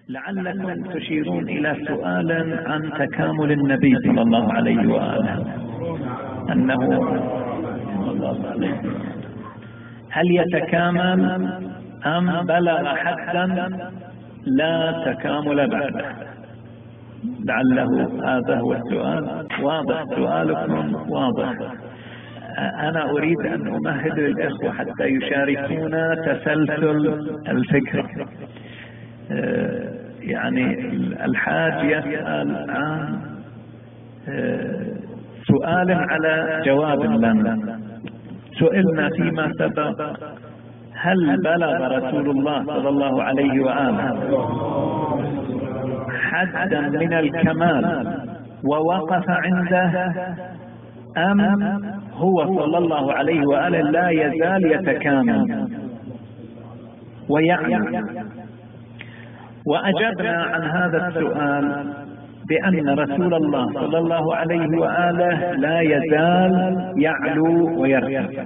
لعلكم تشيرون إلى سؤال عن تكامل النبي صلى الله عليه وآله، أنه هل يتكامل أم بلغ حدا لا تكامل بعده؟ لعله هذا هو السؤال. واضح سؤالكم واضح. أنا أريد أن أمهد للإخوة حتى يشاركونا تسلسل الفكرة. يعني الحاج يسأل عن سؤال على جواب لنا. سئلنا فيما سبق: هل بلغ رسول الله صلى الله عليه وآله حدا من الكمال ووقف عنده، أم هو صلى الله عليه وآله لا يزال يتكامل ويعلو؟ وأجبنا عن هذا السؤال بأن رسول الله صلى الله عليه وآله لا يزال يعلو ويرتفع.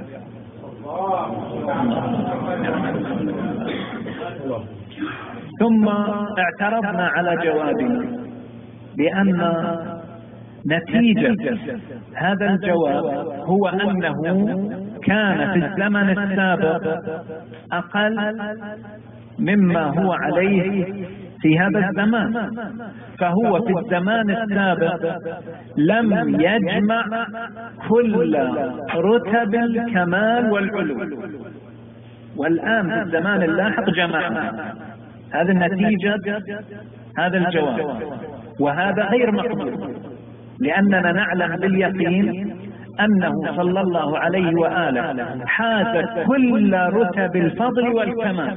ثم اعترضنا على جوابنا بأن نتيجة هذا الجواب هو أنه كان في الزمن السابق أقل مما هو عليه في هذا الزمان، فهو في الزمان السابق لم يجمع كل رتب الكمال والعلو، والآن في الزمان اللاحق جمعنا. هذه النتيجة هذا الجواب، وهذا غير مقبول، لأننا نعلم باليقين أنه صلى الله عليه وآله حاز كل رتب الفضل والكمال،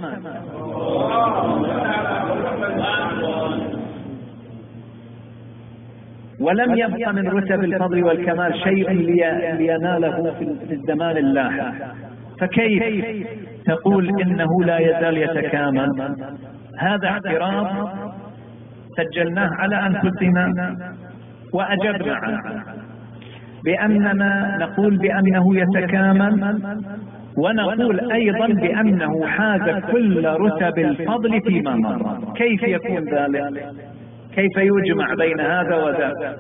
ولم يبق من رتب الفضل والكمال شيء ليناله في الزمان اللاحق. فكيف تقول إنه لا يزال يتكامل؟ هذا اعتراض سجلناه على أنفسنا وأجبنا عنه بأننا نقول بأنه يتكامل، ونقول أيضا بأنه حاز كل رتب الفضل فيما مر. كيف يكون ذلك؟ كيف يجمع بين هذا وذاك؟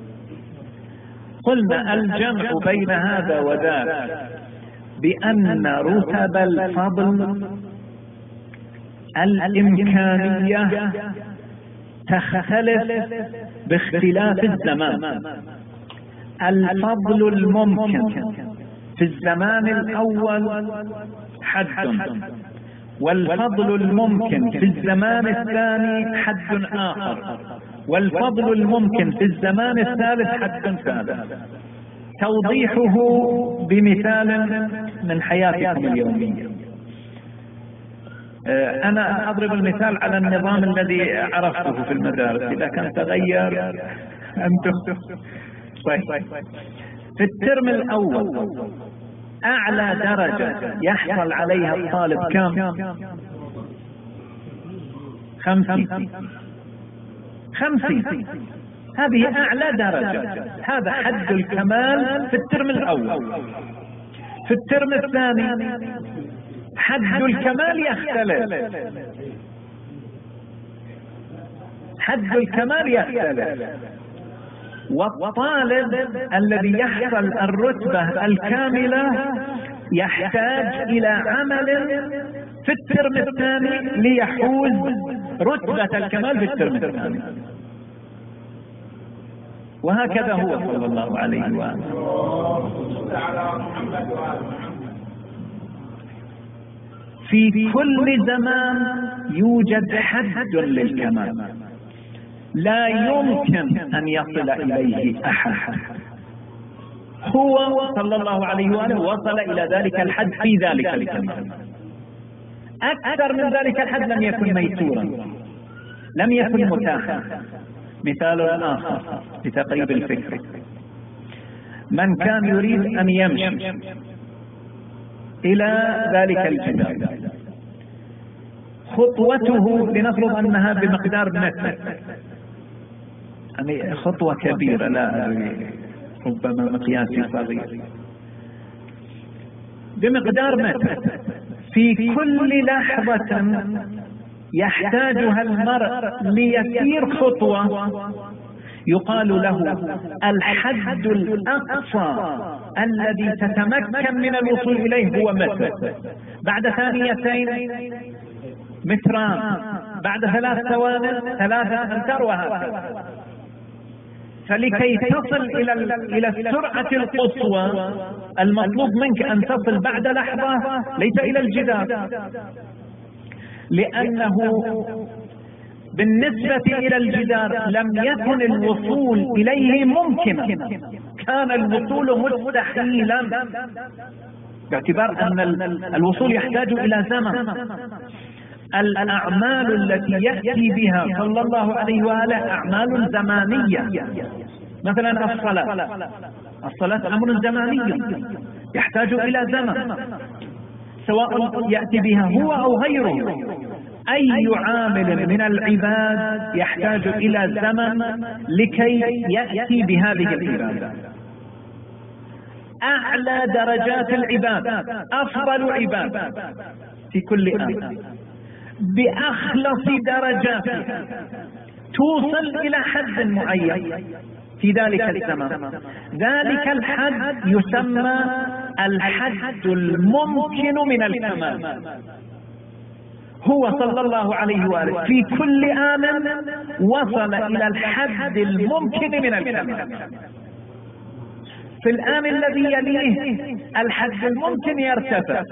قلنا الجمع بين هذا وذاك بأن رتب الفضل الإمكانية تختلف باختلاف الزمان. الفضل الممكن في الزمان الأول حد، والفضل الممكن في الزمان الثاني حد آخر، والفضل الممكن في الزمان الثالث حد ثالث. توضيحه بمثال من حياتكم اليومية. أنا أضرب المثال على النظام الذي عرفته في المدارس، إذا كان تغير أنتم. في الترم الأول أعلى درجة يحصل عليها الطالب كم؟ 50. هذه أعلى درجة، هذا حد الكمال في الترم الأول. في الترم الثاني حد الكمال يختلف، حد الكمال يختلف، والطالب الذي يحصل الرتبة الكاملة يحتاج إلى عمل في الترم الثاني ليحوز رتبة الكمال في الترم الثاني. وهكذا هو صلى الله عليه وآله. في كل زمان يوجد حد للكمال لا يمكن أن يصل إليه أحد. هو صلى الله عليه وآله وصل إلى ذلك الحد في ذلك الكمال. أكثر من ذلك الحد لم يكن ميسورا، لم يكن متاحا. مثال آخر لتقريب الفكر: من كان يريد أن يمشي إلى ذلك الجبل، خطوته لنفرض أنها بمقدار متر، يعني خطوة كبيرة، لا ربما مقياسي صغير، بمقدار متر. في كل لحظة يحتاجها المرء ليسير خطوة يقال له الحد الأقصى الذي تتمكن من الوصول إليه هو متر، بعد 2 متران، بعد 3 ثوان 3 أمتار، وهكذا. فلكي تصل إلى السرعة القصوى المطلوب منك أن تصل بعد لحظة ليس إلى الجدار، لأنه بالنسبة إلى الجدار لم يكن الوصول إليه ممكنا، كان الوصول مستحيلا، باعتبار أن الوصول يحتاج إلى زمن. الأعمال التي يأتي بها صلى الله عليه وآله أعمال زمانية، مثلا الصلاة أمر زماني يحتاج إلى زمن، سواء يأتي بها هو أو غيره. أي عامل من العباد يحتاج إلى زمن لكي يأتي بهذه العبادة. أعلى درجات العباد، أفضل عباد في كل آن، بأخلص درجاتها، توصل إلى حد معين في ذلك الزمان. ذلك الحد يسمى الحد الممكن من الكمال. هو صلى الله عليه وآله في كل آن وصل إلى الحد الممكن من الكمال. في الآن الذي يليه الحد الممكن يرتفع،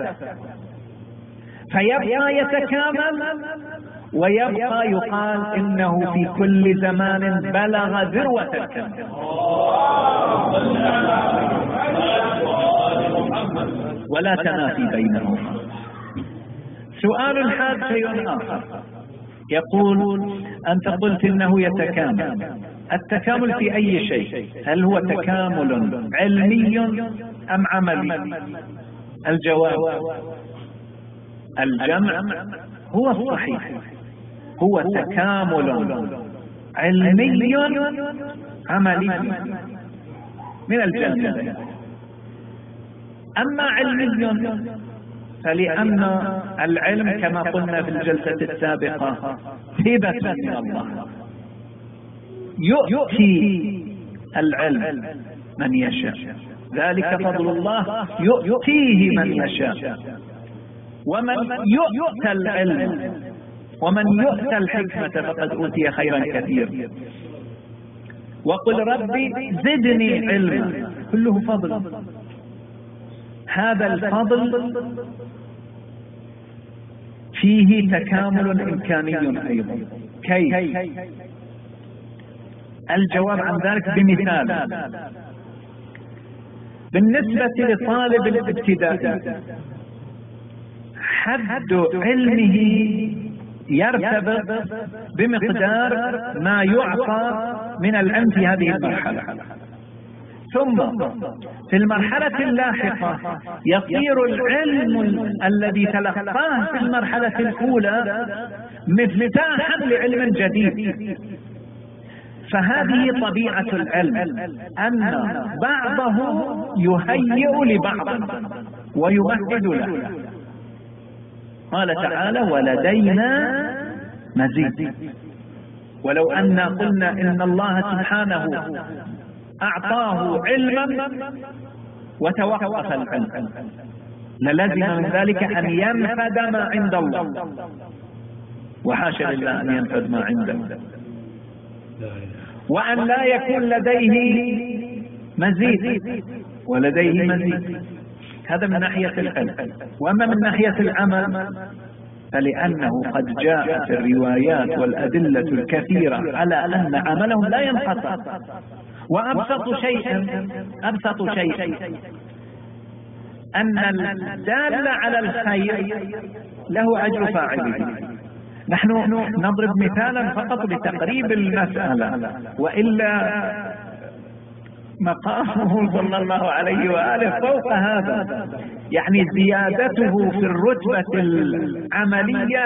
فيبقى يتكامل، ويبقى يقال إنه في كل زمان بلغ ذروة الكمال. ولا تنافي بينهما. سؤال الحاد شيء آخر، يقول أنت قلت إنه يتكامل، التكامل في أي شيء؟ هل هو تكامل علمي أم عملي؟ الجواب الجمع هو الصحيح، هو تكامل علمي عملي من الجانبين. أما علمي فلأن العلم كما قلنا في الجلسة السابقة هبة من الله، يؤتي العلم من يشاء، ذلك فضل الله يؤتيه من يشاء. ومن يؤتى العلم ومن يؤتى الحكمة فقد أوتي خيرا كثيرا. وقل ربي زدني علما، كله فضل. هذا الفضل فيه تكامل إمكاني أيضا. كيف؟ الجواب عن ذلك بمثال. بالنسبة لطالب الابتدائي حد علمه يرتبط بمقدار ما يعطى من العلم في هذه المرحلة، ثم في المرحلة اللاحقة يصير العلم الذي تلقاه في المرحلة الأولى مفتاحا لعلم جديد. فهذه طبيعة العلم، أن بعضه يهيئ لبعض ويمهد له. قال تعالى ولدينا مزيد. ولو أن قلنا إن الله سبحانه أعطاه علما وتوقف العلم للزم من ذلك أن ينفد ما عند الله، وحاشا لله أن ينفد ما عنده، وأن لا يكون لديه مزيد ولديه مزيد. هذا من ناحية العلم. وأما من ناحية العمل فلأنه قد جاء في الروايات والأدلة الكثيرة على أن عملهم لا ينقطع. وأبسط شيء أن الدال على الخير له أجر فاعله. نحن نضرب مثالا فقط لتقريب المسألة، وإلا مقامه صلى الله عليه وآله فوق هذا، يعني زيادته في الرتبة العملية.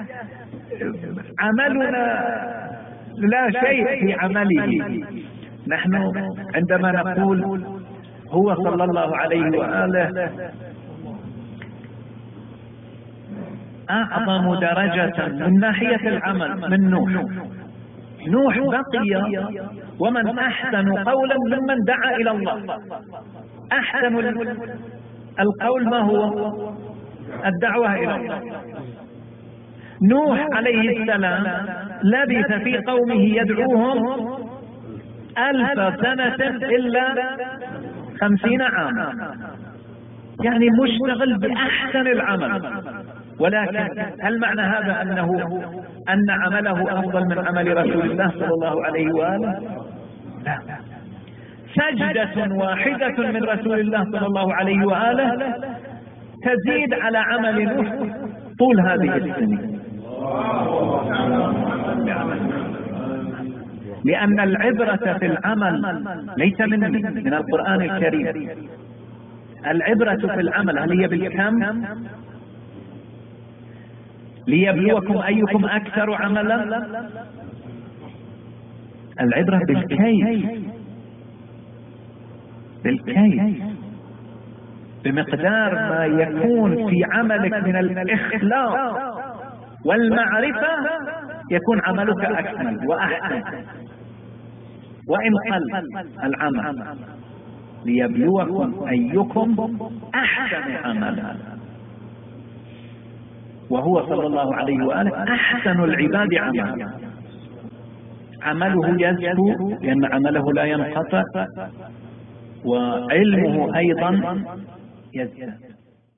عملنا لا شيء في عمله. نحن عندما نقول هو صلى الله عليه وآله أعظم درجة من ناحية العمل من نوح بقي، ومن أحسن قولا ممن دعا إلى الله. أحسن القول ما هو؟ الدعوة إلى الله. نوح عليه السلام لبث في قومه يدعوهم 1000 سنة إلا 50 عاما، يعني مشتغل بأحسن العمل. ولكن هل معنى هذا أن عمله أفضل من عمل رسول الله صلى الله عليه وآله؟ لا. سجدة واحدة من رسول الله صلى الله عليه وآله تزيد على عمل نوح طول هذه السنين. لأن العبرة في العمل ليس من القرآن الكريم. العبرة في العمل هل هي بالكم؟ ليبلوكم أيكم أكثر عملا. العبرة بالكيف، بمقدار ما يكون في عملك من الإخلاص والمعرفة يكون عملك أكمل وأحسن، وإن قل العمل. ليبلوكم أيكم أحسن عملا، وهو صلى الله عليه وآله أحسن العباد عملا. عمله يزكو لأن عمله لا ينقطع، وعلمه أيضا يزداد.